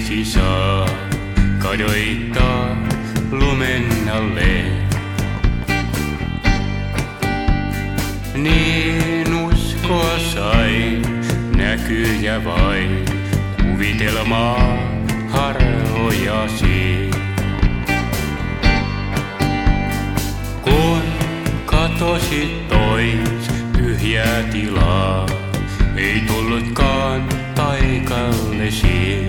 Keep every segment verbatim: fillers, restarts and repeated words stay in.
vesi saa kadoittaa lumen alle. Niin uskoa sai, näkyjä vain, kuvitelmaa harhojasi. Kun katosit tois tyhjää tilaa, ei tullutkaan paikallesi.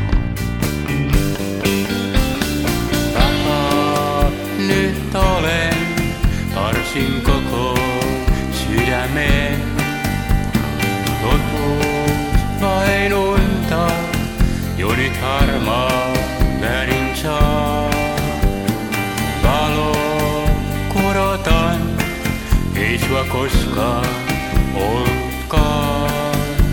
Aha, nyt olen harsin koko sydämen. Totuus vain unta, jo nyt harmaa värin saa. Valo kurotan, ei sua koskaan ollutkaan.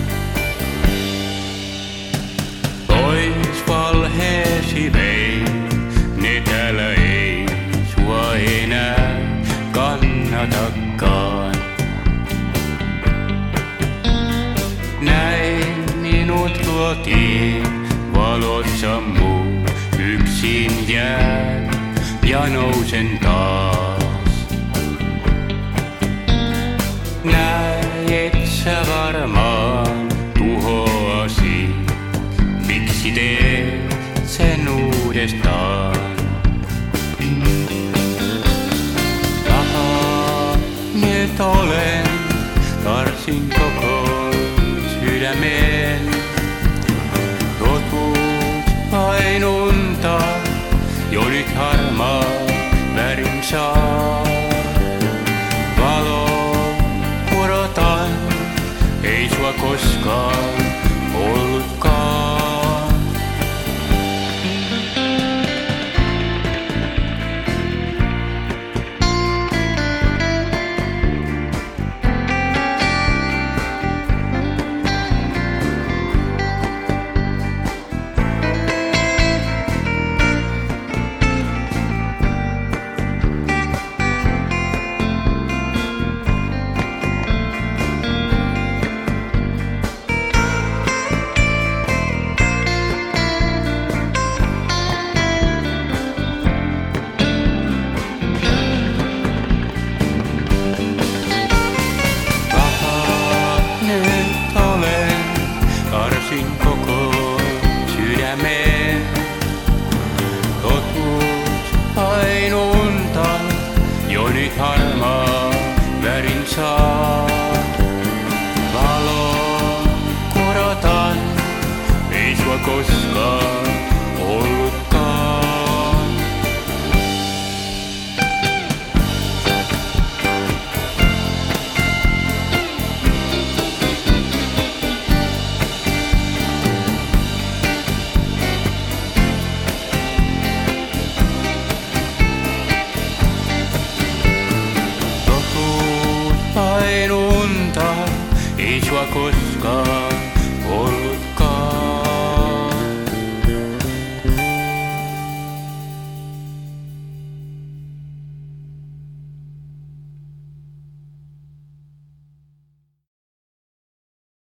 Pois valheesi vei, ne täällä ei sua enää kannatakaan. Näin minut luotiin, valot sammuu, yksin jään ja nousen taas. Näet sä varmaan tuhoasi, miksi teet sen uudestaan? Aha, nyt olen tarsin koko sydämen. Totuus vain unta, jo nyt harmaa värin saa. Valo kurotan, ei sua koskaan ollutkaan. Koko sydämen. Totuus vain unta, jo nyt harmaa värin saa. Valo kurotan, ei sua koskaan ollutkaan. Vain unta, ei sua koskaan